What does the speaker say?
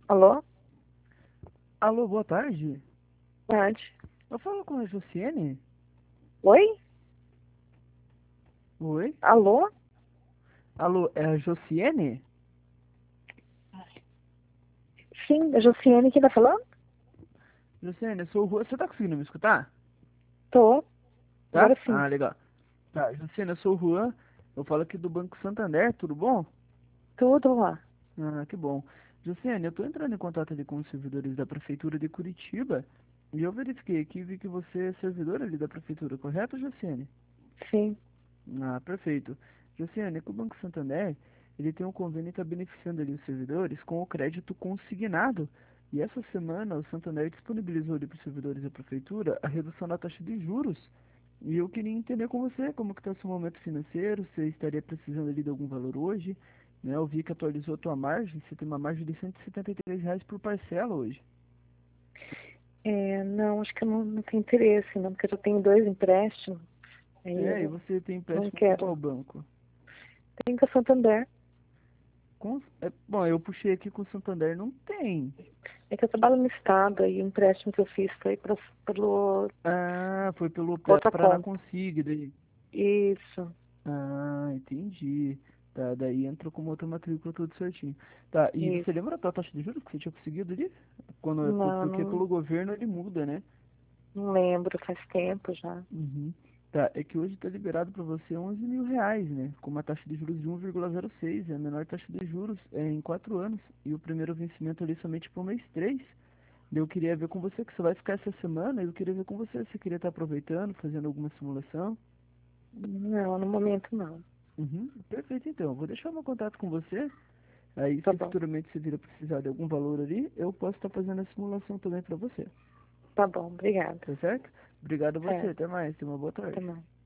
Alô? Alô, boa tarde. Tarde. Eu falo com a Josiane? Oi? Oi? Alô? Alô, é a Josiane? Sim, a Josiane que tá falando? Josiane, eu sou o Juan. Você tá conseguindo me escutar? Tô. Tá? Agora sim. Ah, legal. Tá, Josiane, eu sou o Juan. Eu falo aqui do Banco Santander, tudo bom? Tudo lá. Ah, que bom. Josiane, eu tô entrando em contato ali com os servidores da Prefeitura de Curitiba e eu verifiquei aqui e vi que você é servidor ali da Prefeitura, correto, Josiane? Sim. Ah, perfeito. Josiane, que o Banco Santander, ele tem um convênio que está beneficiando ali os servidores com o crédito consignado. E essa semana o Santander disponibilizou ali para os servidores da prefeitura a redução da taxa de juros. E eu queria entender com você como que está o seu momento financeiro, se você estaria precisando ali de algum valor hoje, né? Eu vi que atualizou a tua margem, você tem uma margem de R$ 173 por parcela hoje. Não, acho que eu não tenho interesse, não, porque eu já tenho dois empréstimos. Aí É, e eu você tem não empréstimo com quero. qual banco? Tem que a Santander. Bom, eu puxei aqui com o Santander, não tem. É que eu trabalho no estado e o empréstimo que eu fiz foi pelo Ah, foi pelo outra Paraná conta. Consigo, daí. Isso. Ah, entendi. Tá, daí entrou como outra matrícula tudo certinho. Tá, e você Isso. lembra da taxa de juros que você tinha conseguido ali? Não, Porque não, pelo governo ele muda, né? não lembro, faz tempo já. Uhum. Tá, é que hoje tá liberado para você R$ 11.000, né? Com uma taxa de juros de 1,06, é a menor taxa de juros em 4 anos. E o primeiro vencimento ali somente pro mês 3. Eu queria ver com você que você vai ficar essa semana, eu queria ver com você se você queria estar aproveitando, fazendo alguma simulação. Não, no momento não. Uhum, perfeito, então. Vou deixar meu contato com você. Aí, Tá se bom. futuramente você vir a precisar de algum valor ali, eu posso estar fazendo a simulação também para você. Tá bom, obrigada. Tá certo? Obrigado a você. Certo. Até mais. Tenha uma boa Até tarde. mais.